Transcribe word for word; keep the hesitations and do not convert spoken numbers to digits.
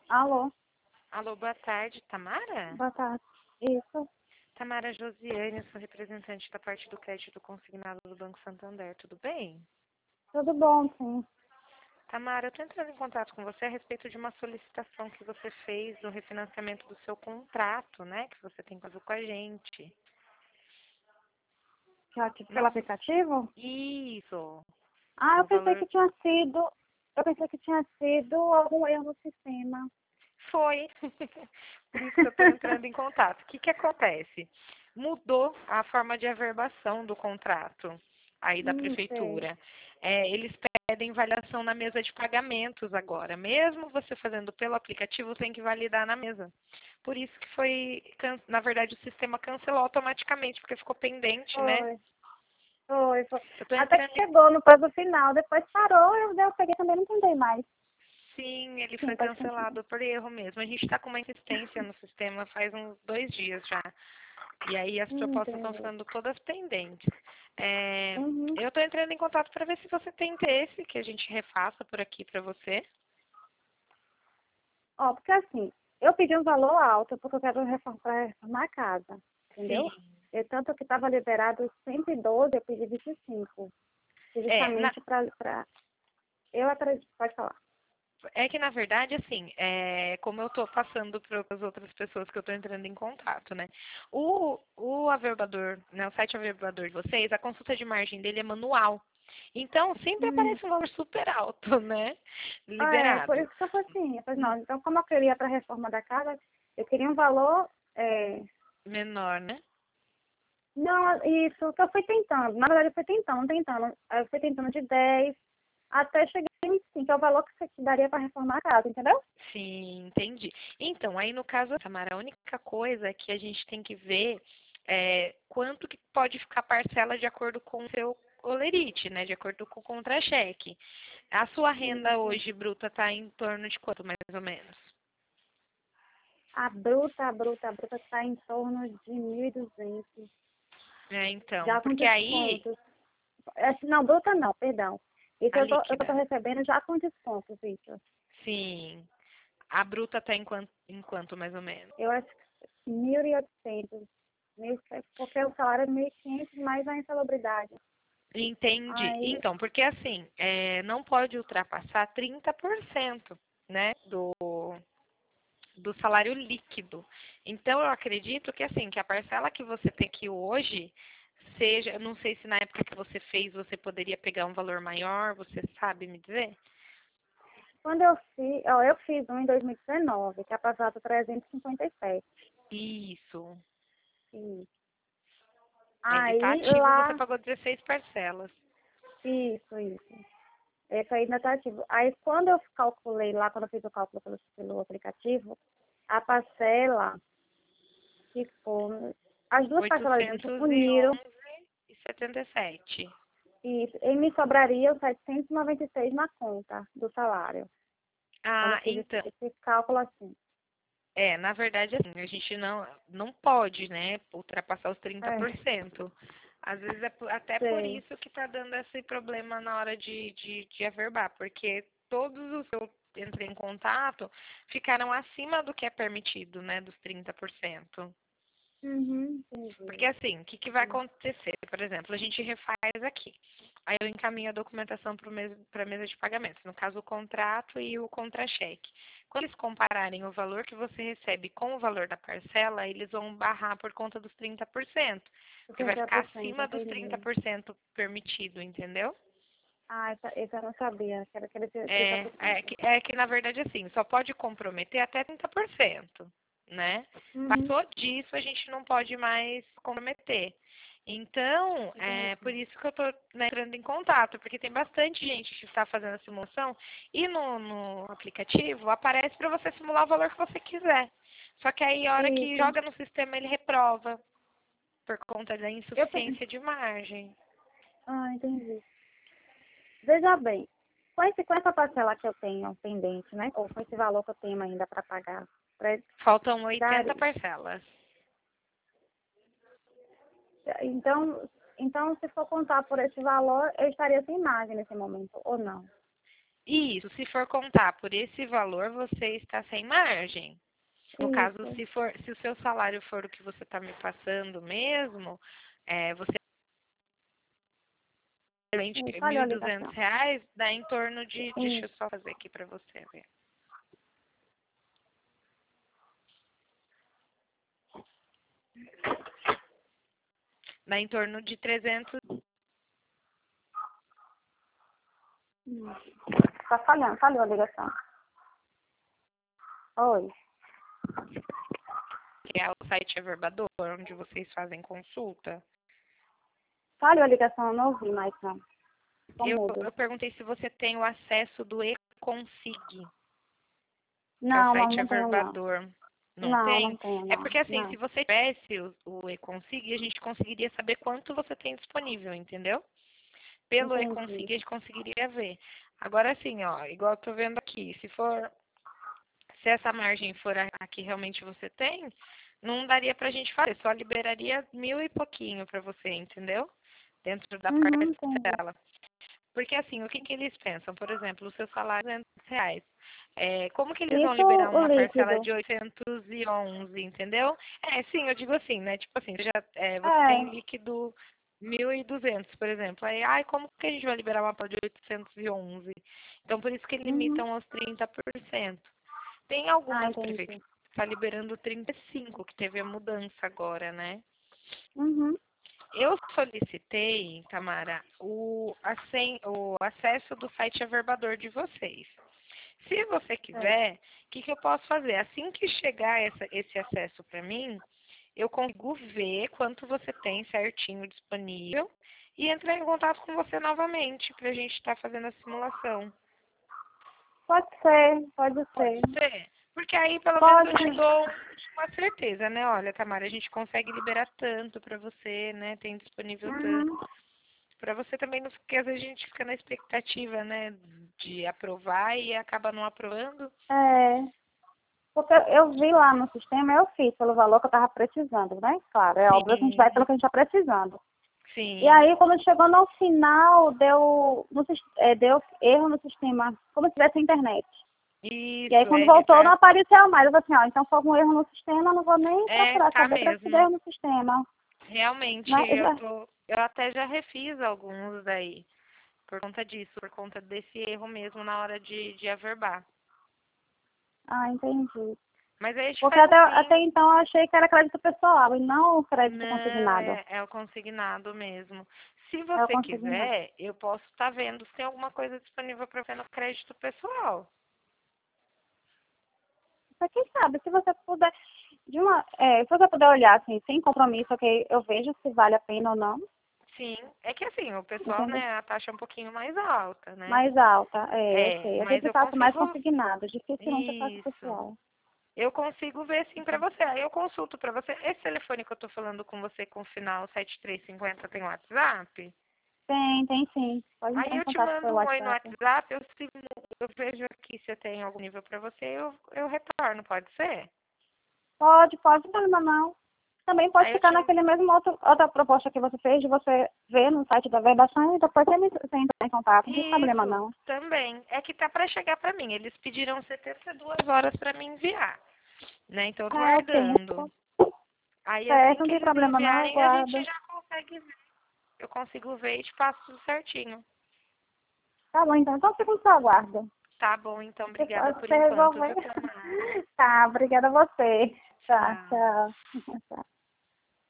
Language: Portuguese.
Alô, Alô, boa tarde, Tamara? boa tarde. Isso, Tamara Josiane, eu sou representante da parte do crédito consignado do Banco Santander, tudo bem? tudo bom, sim. Tamara, eu estou entrando em contato com você a respeito de uma solicitação que você fez no refinanciamento do seu contrato, né, que você tem com a gente. Já aqui pelo Nós... aplicativo? Isso, Ah, eu o pensei valor que tinha sido, eu pensei que tinha sido algum erro no sistema. foi, por isso que eu estou entrando em contato. O que que acontece? Mudou a forma de averbação do contrato aí da Hum, sei. prefeitura. É, eles pedem validação na mesa de pagamentos agora. Mesmo você fazendo pelo aplicativo, tem que validar na mesa. Por isso que foi, can- na verdade, o sistema cancelou automaticamente, porque ficou pendente, né? Foi, foi, foi. Eu estou Até que entrando em... chegou no prazo final, depois parou, eu, eu peguei também, não tentei mais. Sim, ele Sim, foi pode continuar. cancelado por erro mesmo. A gente está com uma insistência no sistema faz uns dois dias já. E aí as Hum, propostas estão entendi. ficando todas pendentes. É, Uhum. eu estou entrando em contato para ver se você tem interesse que a gente refaça por aqui para você. Ó, porque assim, eu pedi um valor alto porque eu quero reformar, pra reformar a casa, Sim. entendeu? E tanto que estava liberado cento e doze, eu pedi vinte e cinco. É, na- Justamente para... Eu acredito, pode falar. é que na verdade, assim, é, como eu estou passando para as outras pessoas que eu estou entrando em contato, né? O, o averbador, né, o site averbador de vocês, a consulta de margem dele é manual. Então, sempre Hum. aparece um valor super alto, né? Ah, é, por Liberado. isso que eu falei assim, eu falei, não, então como eu queria para a reforma da casa, eu queria um valor, é, Menor, né? não, isso que eu fui tentando, na verdade eu fui tentando, tentando, aí eu fui tentando de dez até chegar em cinco, que é o valor que você daria para reformar a casa, entendeu? Sim, entendi. Então, aí no caso, Samara, a única coisa é que a gente tem que ver é, quanto que pode ficar parcela de acordo com o seu olerite, né? De acordo com o contra-cheque. A sua renda Isso. hoje bruta está em torno de quanto, mais ou menos? A bruta, a bruta, a bruta está em torno de mil e duzentos, É, então, já com porque aí, descontos. É, não, bruta não, perdão. Isso a eu tô, eu tô líquida, recebendo já com descontos, isso. sim, a bruta está em quanto, em quanto, mais ou menos? Eu acho que mil e oitocentos, porque o salário é mil e quinhentos mais a insalubridade. Entendi. Aí, Então, porque assim, é, não pode ultrapassar trinta por cento, né, do, do salário líquido. Então, eu acredito que assim, que a parcela que você tem aqui hoje seja, eu não sei se na época que você fez você poderia pegar um valor maior, você sabe me dizer? quando eu fiz, ó, eu fiz um em dois mil e dezenove, que é passado trezentos e cinquenta e sete. Isso. Isso. Ele está Aí ativo, você lá, pagou dezesseis parcelas. isso, isso. Esse ainda está ativo. Aí quando eu calculei lá, quando eu fiz o cálculo pelo, pelo aplicativo, a parcela ficou. As duas parcelas juntas oitocentos e uniram onze e setenta e sete. e, e me sobraria os setecentos e noventa e seis na conta do salário. Quando eu Ah, fiz esse, então, esse cálculo assim. é, na verdade, assim, a gente não, não pode, né, ultrapassar os trinta por É, cento. Às vezes é por- até por sei. isso que está dando esse problema na hora de, de, de averbar, porque todos os que eu entrei em contato ficaram acima do que é permitido, né, dos trinta por cento. Uhum, Porque entendi. assim, o que, que vai acontecer? Por exemplo, a gente refaz aqui. Aí eu encaminho a documentação para a mesa de pagamentos, no caso o contrato e o contra-cheque. Quando eles compararem o valor que você recebe com o valor da parcela, eles vão barrar por conta dos trinta por cento, porque vai sessenta ficar por cento, acima dos trinta entendi. por cento permitido, entendeu? Ah, essa, essa eu não sabia, que era aquele É, é, trinta por cento. que, é que, na verdade, assim, só pode comprometer até trinta por cento, né? Uhum, Passou disso, a gente não pode mais comprometer. Então, é por entendi. isso que eu estou entrando em contato, porque tem bastante gente que está fazendo a simulação e no, no aplicativo aparece para você simular o valor que você quiser. Só que aí, a hora que Isso. joga no sistema, ele reprova por conta da Eu, pe- insuficiência de margem. ah, entendi. Veja bem, com, esse, com essa parcela que eu tenho pendente, né? Ou com esse valor que eu tenho ainda para pagar, pra, Faltam oitenta daria. parcelas. Então, então, se for contar por esse valor, eu estaria sem margem nesse momento, ou não? Isso, se for contar por esse valor, você está sem margem. No caso, Isso. se for, se o seu salário for o que você está me passando mesmo, é, você Isso, mil falhou a e duzentos ligação. reais dá em torno de, deixa eu Isso. só fazer aqui para você ver. Dá em torno de trezentos. Hum. Tá falhando, falhou a ligação. Oi. Que é o site Averbador, onde vocês fazem consulta. Falhou a ligação, eu não ouvi mais, não. Tô Eu, mudo. eu perguntei se você tem o acesso do eConsig, que é o Não, não, site não tenho, não. Averbador. Não Não, não tem? tenho, É não. porque assim, se Não. você tivesse o, o eConsig, a gente conseguiria saber quanto você tem disponível, entendeu? Pelo Entendi. eConsig a gente conseguiria ver. Agora assim, ó, igual eu tô vendo aqui, se for, se essa margem for a, a que realmente você tem, não daria pra gente fazer, só liberaria mil e pouquinho pra você, entendeu? Dentro da Uhum, entendi. parcela. Porque assim, o que, que eles pensam? Por exemplo, o seu salário é duzentos reais. É, como que eles vão Isso liberar o uma parcela líquido. de oitocentos e onze, entendeu? É, sim, eu digo assim, né? Tipo assim, já, é, você tem É. líquido mil e duzentos, por exemplo. Aí, ai, como que a gente vai liberar uma parcela de oitocentos e onze? Então, por isso que Uhum. limitam aos trinta por cento. Tem Ah, algumas prefeituras entendi. que está liberando trinta e cinco por cento, que teve a mudança agora, né? Uhum. Eu solicitei, Tamara, o, acen- o acesso do site Averbador de vocês. Se você É. quiser, o que, que eu posso fazer? Assim que chegar essa- esse acesso para mim, eu consigo ver quanto você tem certinho disponível e entrar em contato com você novamente para a gente estar fazendo a simulação. Pode ser, pode Pode ser. ser? Porque aí pelo menos Pode. eu te dou uma certeza, né? Olha, Tamara, a gente consegue liberar tanto para você, né? Tem disponível tanto. Uhum. Para você também não, porque às vezes a gente fica na expectativa, né, de aprovar e acaba não aprovando. É. Porque eu vi lá no sistema, eu fiz pelo valor que eu tava precisando, né? Claro, é óbvio que a gente vai Sim, pelo que a gente tá precisando. E sim. aí, quando chegou no final, deu, no, sis- é, deu erro no sistema, como se tivesse internet. E aí, Isso, quando ele voltou, não tá. apareceu mais. Eu falei assim, ó, então foi algum erro no sistema, eu não vou nem É, procurar tá saber para que deu mesmo. erro no sistema. Realmente, Mas, eu já- tô. Eu até já refiz alguns daí, por conta disso, por conta desse erro mesmo na hora de, de averbar. ah, entendi. Mas aí a gente Porque faz até, assim. até então eu achei que era crédito pessoal e não crédito Não, consignado. é, é o consignado mesmo. Se É o você consignado. quiser, eu posso estar vendo se tem alguma coisa disponível para você no crédito pessoal. Mas quem sabe, se você puder, de uma, é, se você puder olhar assim, sem compromisso, ok, eu vejo se vale a pena ou não, Sim, é que assim, o pessoal, entendeu? né, a taxa é um pouquinho mais alta, né? Mais alta, é, eu É, sei. Eu mas sempre eu faço mais consigo. consignado, dificilmente eu faço Isso. pessoal. Eu consigo ver sim pra você. Aí eu consulto pra você. Esse telefone que eu tô falando com você com o final sete três cinco zero tem WhatsApp? Tem, tem sim. Pode entrar Aí em eu te contato pelo mando um oi no WhatsApp. WhatsApp, eu, sigo, eu vejo aqui se eu tenho algum nível pra você, eu, eu retorno, pode ser? Pode, pode, não, não, não. Também pode Aí eu ficar te. naquele mesmo outro, outra proposta que você fez, de você ver no site da Verbação e depois você me- você entrar em contato. Não tem problema, Isso, não. também. É que tá pra chegar pra mim. Eles pediram setenta e duas horas pra me enviar, né? Então eu tô É o aguardando. tempo. Aí Certo, assim não que tem eles problema, não. Eu enviarem, a gente guardo. já consegue ver. Eu consigo ver e te passo tudo certinho. Tá bom, então. Então fica no seu aguardo. Tá bom, então Você obrigada por você enquanto, resolver. viu, Tamara? Tá, obrigada a você. Tá, Tchau. tchau. Tchau.